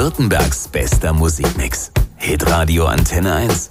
Baden-Württembergs bester Musikmix. Hitradio Antenne 1.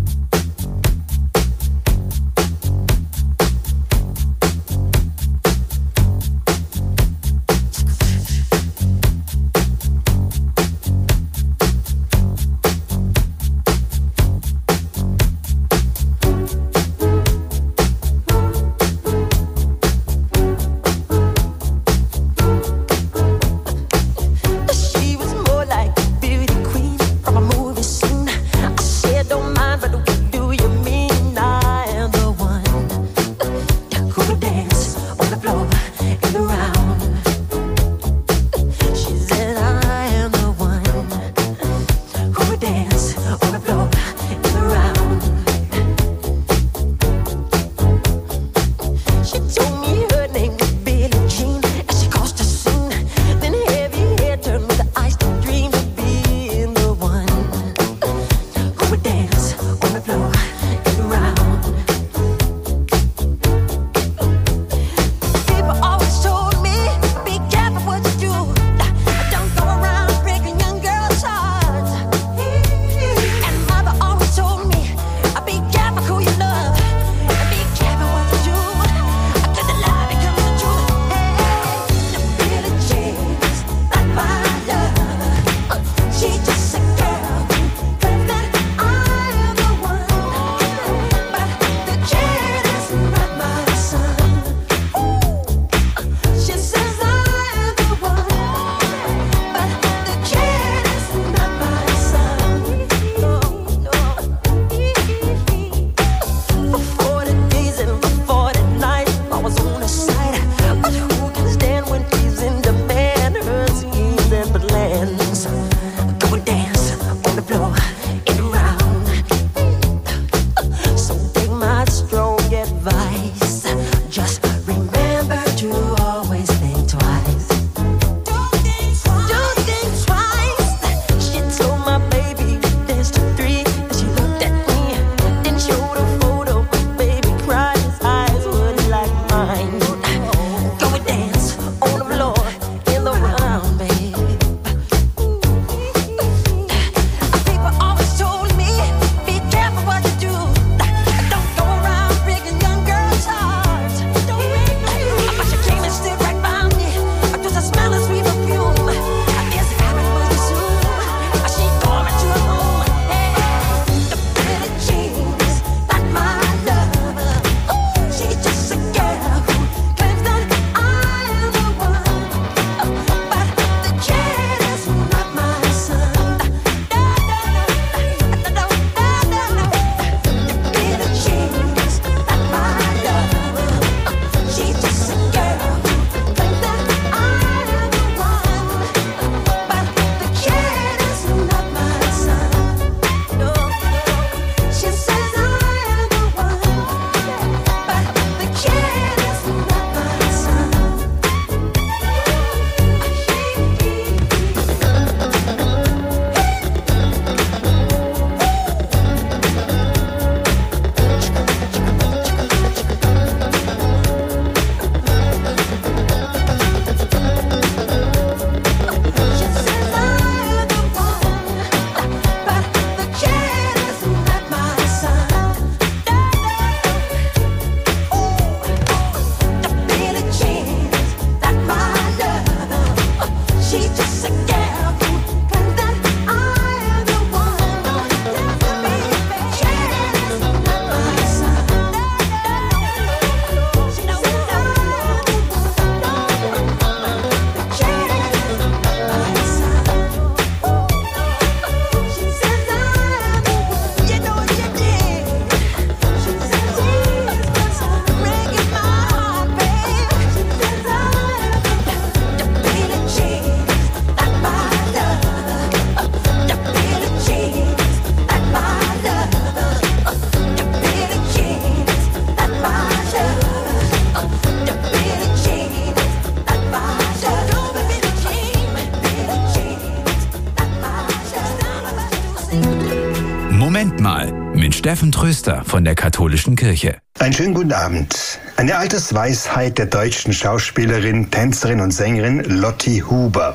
Moment mal mit Steffen Tröster von der Katholischen Kirche. Einen schönen guten Abend. Eine Altersweisheit der deutschen Schauspielerin, Tänzerin und Sängerin Lotte Huber.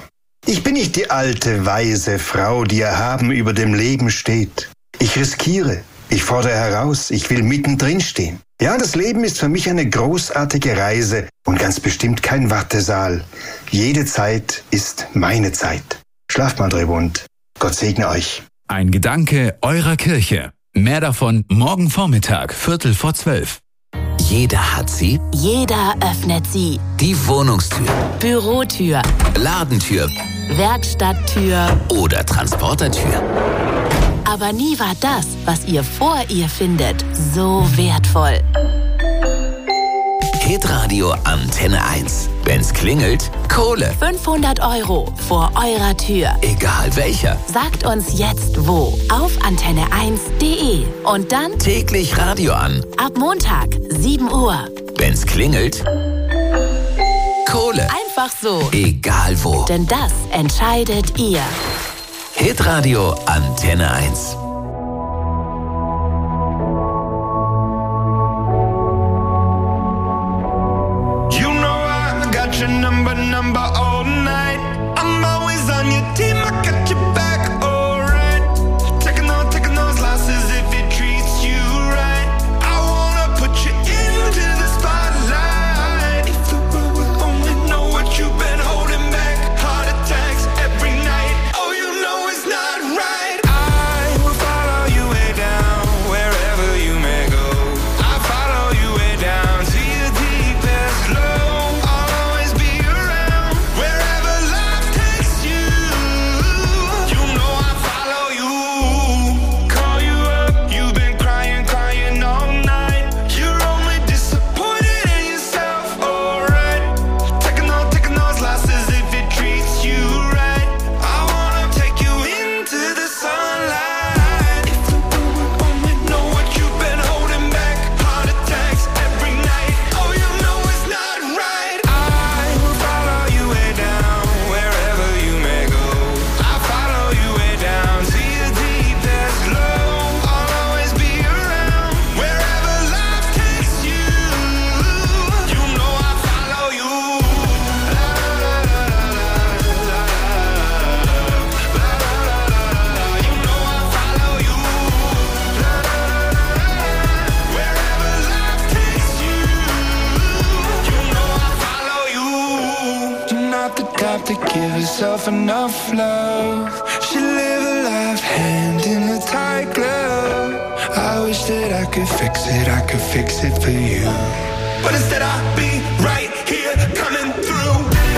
Ich bin nicht die alte, weise Frau, die erhaben über dem Leben steht. Ich riskiere, ich fordere heraus, ich will mittendrin stehen. Ja, das Leben ist für mich eine großartige Reise und ganz bestimmt kein Wartesaal. Jede Zeit ist meine Zeit. Schlaft mal drüber und Gott segne euch. Ein Gedanke eurer Kirche. Mehr davon morgen Vormittag, 11:45. Jeder hat sie. Jeder öffnet sie. Die Wohnungstür, Bürotür, Ladentür Werkstatttür. oder Transportertür. Aber nie war das, was ihr vor ihr findet, so wertvoll. Hitradio Antenne 1. Wenn's klingelt, Kohle. 500 € vor eurer Tür. Egal welcher. Sagt uns jetzt wo. Auf antenne1.de. Und dann Täglich Radio an. ab Montag, 7 Uhr. Wenn's klingelt, Kohle. Einfach so. Egal wo. Denn das entscheidet ihr. Hitradio Antenne 1. You know I got your number all night. I'm always on your team, I got your back, alright. Taking those losses if it treats you right. I wanna put you into the spotlight. If the world would only know what you've been holding back. Heart attacks every night. Oh, you know it's not right. I will follow you way down, wherever you may go. I follow you way down to your deepest low. I'll always be around, wherever life takes you. You know I follow you. Call you up, you've been crying all night. You're only disappointed in yourself, alright. Taking those losses if it treats you right. I wanna take you into the sunlight. If the world would only know what you've been holding back. Heart attacks every night. Oh, you know it's not right. I will follow you way down, wherever you may go. I follow you way down to your deepest low. I'll always be around, wherever life takes you. You know I follow you. You know I follow you. Wherever life takes you. You know I follow you. You're not the type to give yourself enough love. She live a life hand in a tight glove. I wish that I could fix it for you. But instead I'll be right here coming through.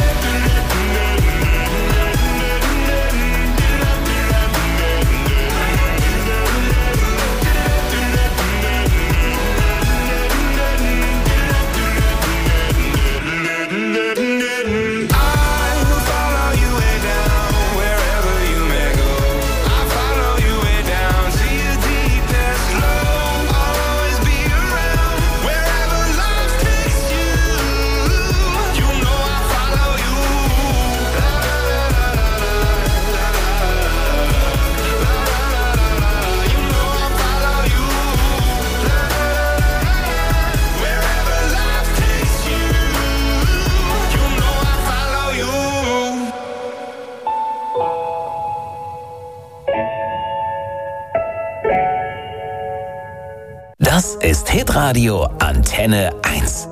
I will follow you way down, wherever you may go. I follow you way down to your deepest low. I'll always be around, wherever life takes you. You know I follow you. You know I follow you. Wherever life takes you. You know I follow you. Das ist Hitradio Antenne 1.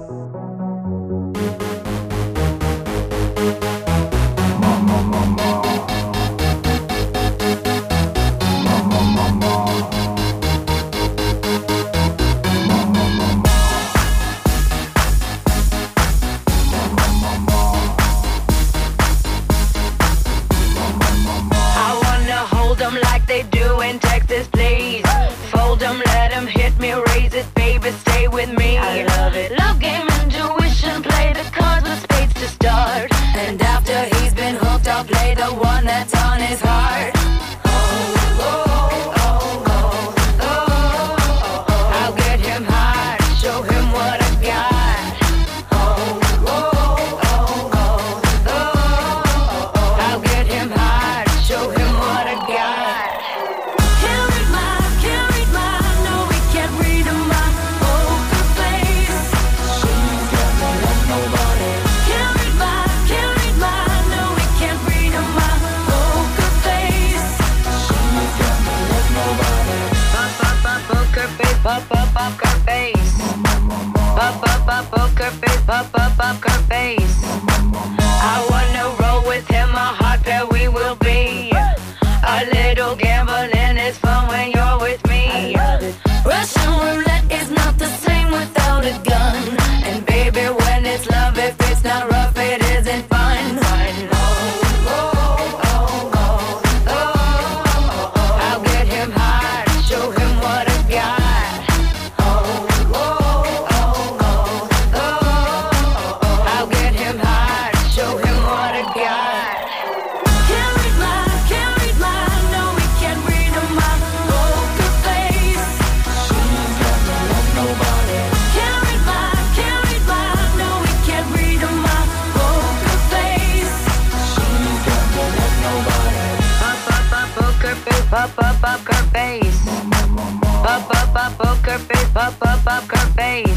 I wanna hold them like they do in Texas, please. Fold them, let them hit me, raise it, baby, stay with me. I love it. Love game poker face. Poker face, poker face. I wanna roll with him, a hot pair we will be. A little gambling is fun when you're with me. Russian roulette is not the same without a gun. And baby, when it's love, if it's not rough, it isn't fun. I'll get him hard, show him what I got. I'll get him hard, show him what I got. Can't read mine, no, we can't read my poker face. She's got no love, nobody. Can't read mine, no, we can't read my poker face. She's got no love, nobody. Poker face, poker face. Poker face, poker face.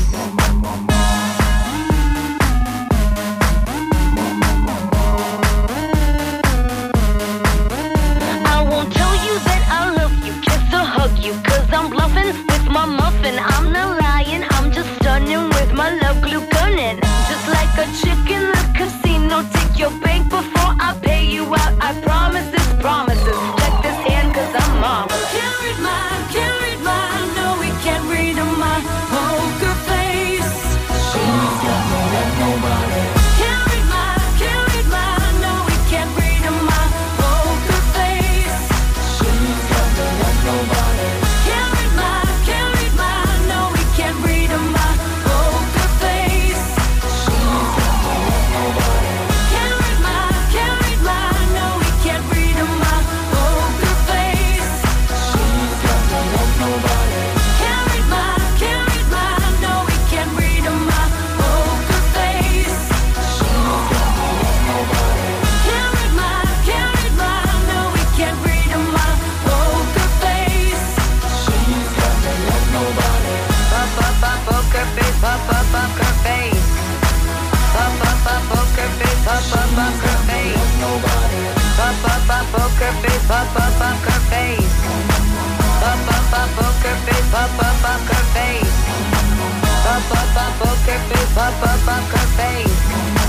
I won't tell you that I love you, kiss or hug you, 'cause I'm bluffing with my muffin. I'm not lying, I'm just stunning with my love glue gunning. Just like a chick in the casino, take your bank before I pay you out. I promise this promises. Check this hand 'cause I'm mom. Can't read mine, no, we can't read my poker face. She's got no love, nobody. Can't read mine, no, we can't read my poker face. She's got no love, nobody. Can't read mine, no, we can't read my poker face. She's got no love, nobody. Can't read mine, no, we can't read my poker face. She's got no love, nobody. Can't read mine, no, we can't read my poker face. She's got no love, nobody. Can't read mine, no, we can't read my poker face. She's got no love, nobody. Poker face, poker face. Poker face, poker face. Nobody. Poker face, poker face. Poker face, poker face. Poker face, poker face.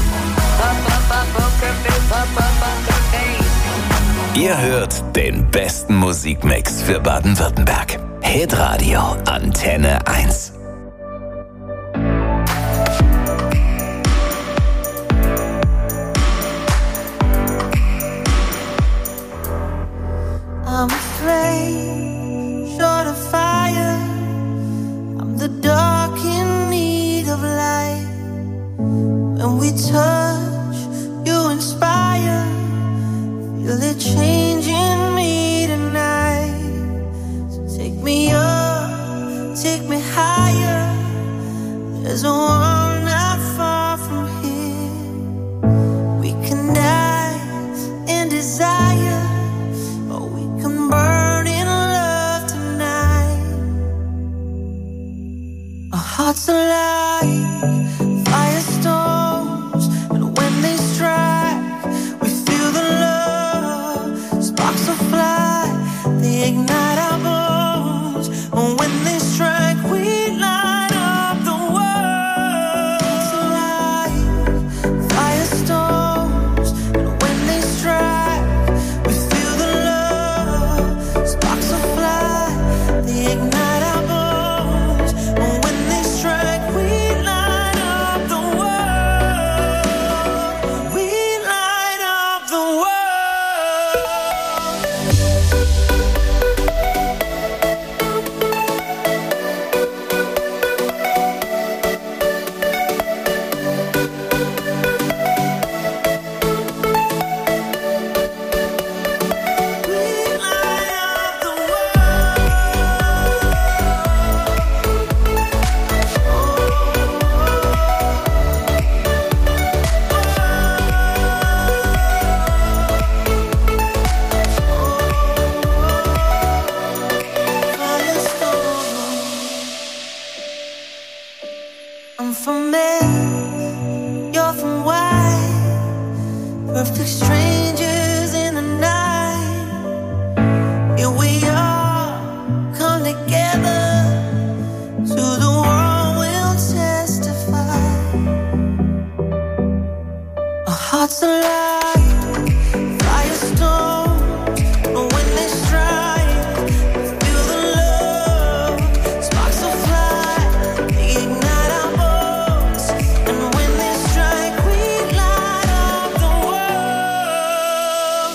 Poker face, poker face. Ihr hört den besten Musikmix für Baden-Württemberg. Hitradio Antenne 1. I'm afraid, short of fire. I'm the dark in need of light. When we touch, you inspire. Feel it changing me tonight. So take me up, take me higher. There's a world not far from here. We can dance in desire. Burn in love tonight. Our hearts are like firestorms, and when they strike, we feel the love. Sparks will fly, they ignite our bones. And when they strike, we light up the world. It's like firestorms, and when they strike, we feel the love. Sparks will fly, they ignite our bones. And when they strike, we light up the world. We light up the world. I'm from Mars, you're from Y. Perfect strangers in the night. Here we are, come together Lost the light, firestone. When they strike, feel the love. Sparks will fly, they ignite our bones. And when they strike, we light up the world.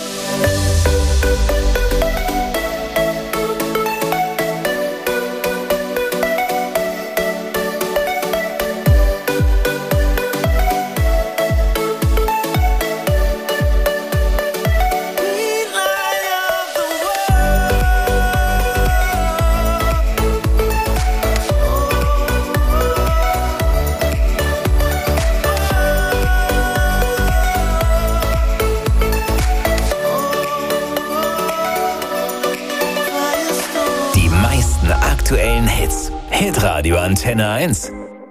Die meisten aktuellen Hits. Hitradio Antenne 1.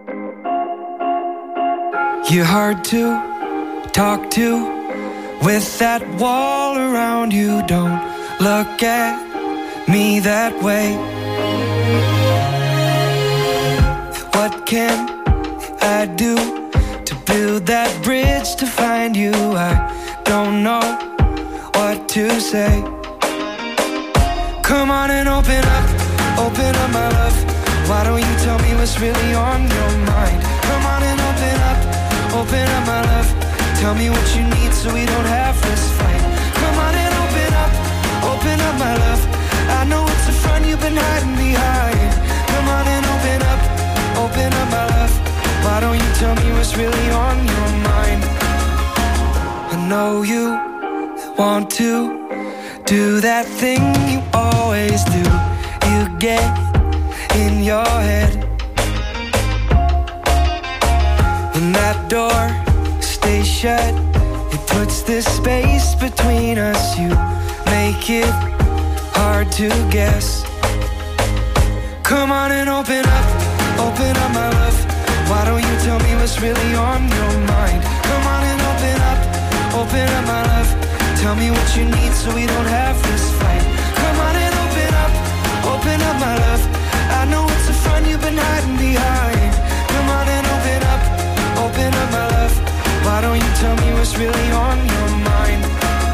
You're hard to talk to with that wall around you. Don't look at me that way. What can I do to build that bridge to find you? I don't know what to say. Come on and open up my love. Why don't you tell me what's really on your mind? Come on and open up my love. Tell me what you need so we don't have this fight. Come on and open up my love. I know it's a front you've been hiding behind. Come on and open up my love. Why don't you tell me what's really on your mind? I know you want to do that thing you always do. You get in your head. When that door stays shut, it puts this space between us. You make it hard to guess. Come on and open up my love. Why don't you tell me what's really on your mind? Come on and open up my love. Tell me what you need so we don't have this fight. Come on and open up my love. I know it's a front you've been hiding behind. Come on and open up my love. Why don't you tell me what's really on your mind?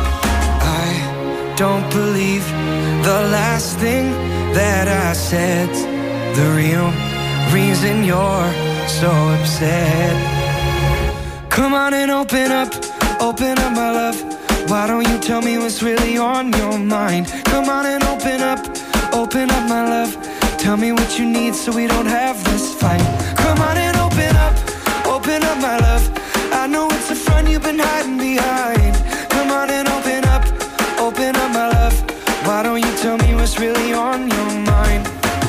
I don't believe the last thing that I said. The real reason you're so upset. Come on and open up my love. Why don't you tell me what's really on your mind? Come on and open up my love. Tell me what you need so we don't have this fight. Come on and open up my love. I know it's a front you've been hiding behind. Come on and open up my love. Why don't you tell me what's really on your mind?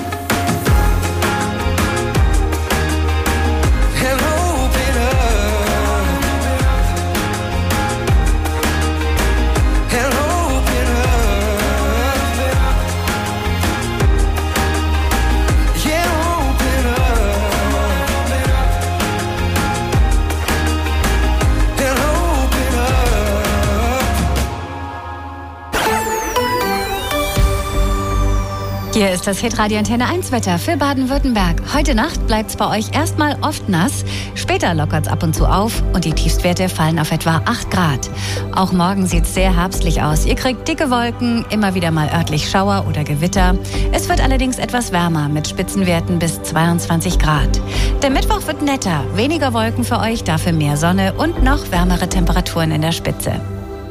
Hier ist das Hitradio Antenne 1 Wetter für Baden-Württemberg. Heute Nacht bleibt's bei euch erstmal oft nass. Später lockert's ab und zu auf und die Tiefstwerte fallen auf etwa 8 Grad. Auch morgen sieht's sehr herbstlich aus. Ihr kriegt dicke Wolken, immer wieder mal örtlich Schauer oder Gewitter. Es wird allerdings etwas wärmer mit Spitzenwerten bis 22 Grad. Der Mittwoch wird netter, weniger Wolken für euch, dafür mehr Sonne und noch wärmere Temperaturen in der Spitze.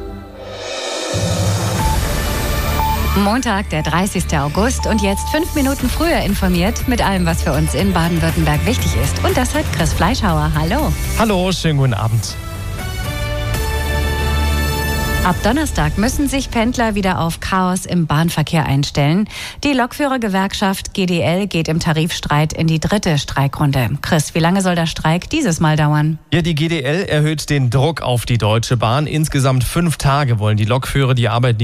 Montag, der 30. August und jetzt 5 Minuten früher informiert mit allem, was für uns in Baden-Württemberg wichtig ist. Und das hat Chris Fleischhauer. Hallo. Hallo, schönen guten Abend. Ab Donnerstag müssen sich Pendler wieder auf Chaos im Bahnverkehr einstellen. Die Lokführergewerkschaft GDL geht im Tarifstreit in die 3. Streikrunde. Chris, wie lange soll der Streik dieses Mal dauern? Ja, die GDL erhöht den Druck auf die Deutsche Bahn. Insgesamt 5 Tage wollen die Lokführer die Arbeit